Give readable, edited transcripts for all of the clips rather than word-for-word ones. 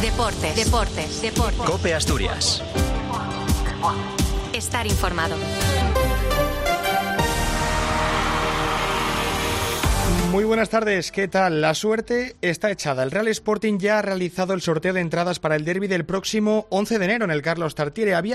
Deportes. COPE Asturias. Estar informado. Muy buenas tardes, ¿qué tal? La suerte está echada. El Real Sporting ya ha realizado el sorteo de entradas para el derbi del próximo 11 de enero en el Carlos Tartiere. Había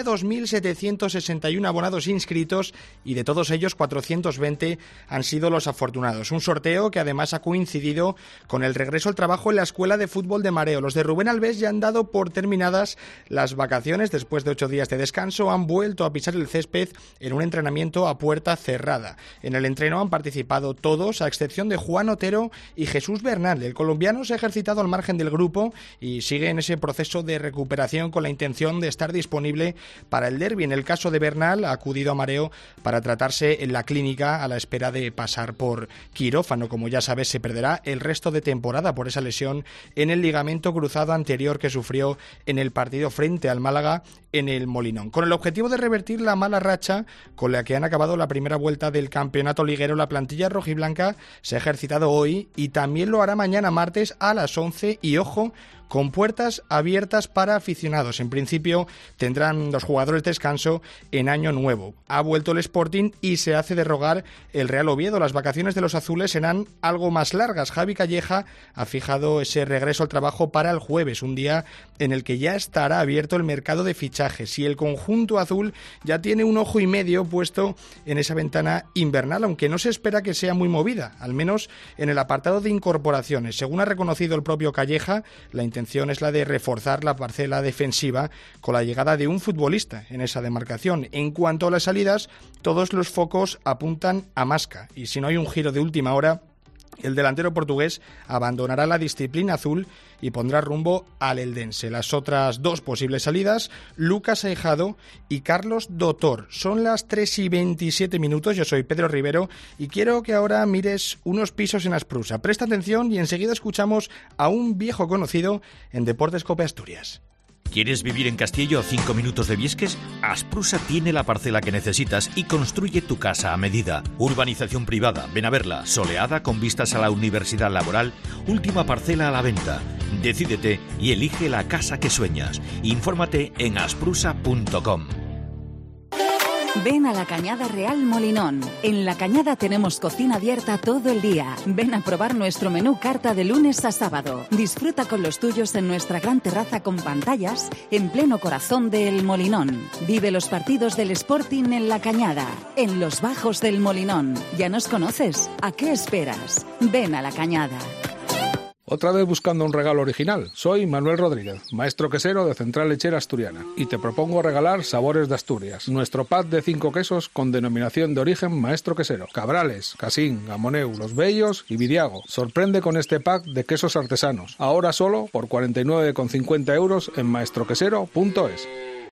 2.761 abonados inscritos y de todos ellos 420 han sido los afortunados. Un sorteo que además ha coincidido con el regreso al trabajo en la Escuela de Fútbol de Mareo. Los de Rubén Alves ya han dado por terminadas las vacaciones. Después de 8 días de descanso han vuelto a pisar el césped en un entrenamiento a puerta cerrada. En el entreno han participado todos, a excepción de Juan Otero y Jesús Bernal. El colombiano se ha ejercitado al margen del grupo y sigue en ese proceso de recuperación con la intención de estar disponible para el derbi. En el caso de Bernal, ha acudido a Mareo para tratarse en la clínica a la espera de pasar por quirófano. Como ya sabes, se perderá el resto de temporada por esa lesión en el ligamento cruzado anterior que sufrió en el partido frente al Málaga en el Molinón. Con el objetivo de revertir la mala racha con la que han acabado la primera vuelta del campeonato liguero, la plantilla rojiblanca se ha ejercitado hoy y también lo hará mañana martes a las 11 y ojo, con puertas abiertas para aficionados. En principio tendrán los jugadores descanso en año nuevo. Ha vuelto el Sporting y se hace de rogar el Real Oviedo. Las vacaciones de los azules serán algo más largas. Javi Calleja ha fijado ese regreso al trabajo para el jueves, un día en el que ya estará abierto el mercado de fichajes y el conjunto azul ya tiene un ojo y medio puesto en esa ventana invernal, aunque no se espera que sea muy movida, al menos en el apartado de incorporaciones. Según ha reconocido el propio Calleja, la intención es la de reforzar la parcela defensiva con la llegada de un futbolista en esa demarcación. En cuanto a las salidas, todos los focos apuntan a Masca y si no hay un giro de última hora, el delantero portugués abandonará la disciplina azul y pondrá rumbo al Eldense. Las otras dos posibles salidas, Lucas Aijado y Carlos Dotor. Son las 3:27. Yo soy Pedro Rivero y quiero que ahora mires unos pisos en Asprusa. Presta atención y enseguida escuchamos a un viejo conocido en Deportes COPE Asturias. ¿Quieres vivir en Castillo a 5 minutos de Viesques? Asprusa tiene la parcela que necesitas y construye tu casa a medida. Urbanización privada, ven a verla, soleada con vistas a la Universidad Laboral, última parcela a la venta. Decídete y elige la casa que sueñas. Infórmate en asprusa.com. Ven a la Cañada Real Molinón. En la Cañada tenemos cocina abierta todo el día. Ven a probar nuestro menú carta de lunes a sábado. Disfruta con los tuyos en nuestra gran terraza con pantallas en pleno corazón del Molinón. Vive los partidos del Sporting en la Cañada, en los bajos del Molinón. ¿Ya nos conoces? ¿A qué esperas? Ven a la Cañada. Otra vez buscando un regalo original. Soy Manuel Rodríguez, maestro quesero de Central Lechera Asturiana, y te propongo regalar Sabores de Asturias, nuestro pack de 5 quesos con denominación de origen maestro quesero: Cabrales, Casín, Gamoneu, Los Bellos y Vidiago. Sorprende con este pack de quesos artesanos, ahora solo por 49,50 euros en maestroquesero.es.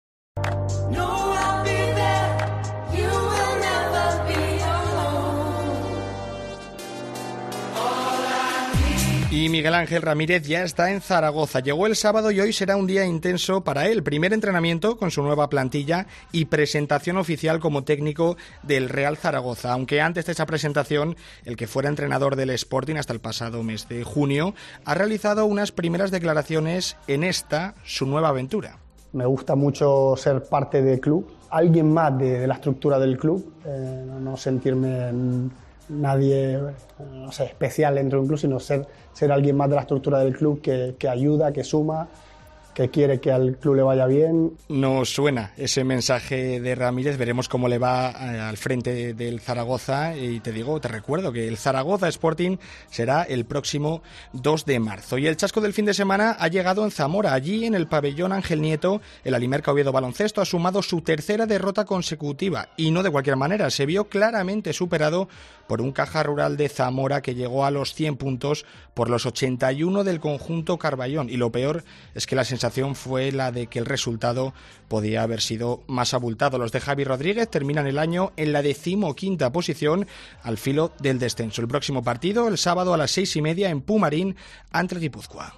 Y Miguel Ángel Ramírez ya está en Zaragoza. Llegó el sábado y hoy será un día intenso para él. Primer entrenamiento con su nueva plantilla y presentación oficial como técnico del Real Zaragoza. Aunque antes de esa presentación, el que fuera entrenador del Sporting hasta el pasado mes de junio, ha realizado unas primeras declaraciones en esta, su nueva aventura. Me gusta mucho ser parte del club, alguien más de la estructura del club, no sentirme nadie, no sé, especial dentro de un club, sino ser alguien más de la estructura del club que ayuda, que suma, que quiere que al club le vaya bien. Nos suena ese mensaje de Ramírez, veremos cómo le va al frente del Zaragoza y te recuerdo que el Zaragoza Sporting será el próximo 2 de marzo. Y el chasco del fin de semana ha llegado en Zamora. Allí, en el pabellón Ángel Nieto, el Alimerca Oviedo Baloncesto ha sumado su tercera derrota consecutiva y no de cualquier manera. Se vio claramente superado por un Caja Rural de Zamora que llegó a los 100 puntos por los 81 del conjunto Carballón. Y lo peor es que la sensación fue la de que el resultado podía haber sido más abultado. Los de Javi Rodríguez terminan el año en la 15ª posición al filo del descenso. El próximo partido, el sábado a las 6:30 en Pumarín ante Guipúzcoa.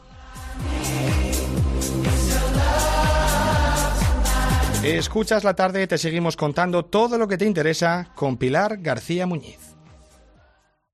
Escuchas la tarde, te seguimos contando todo lo que te interesa con Pilar García Muñiz.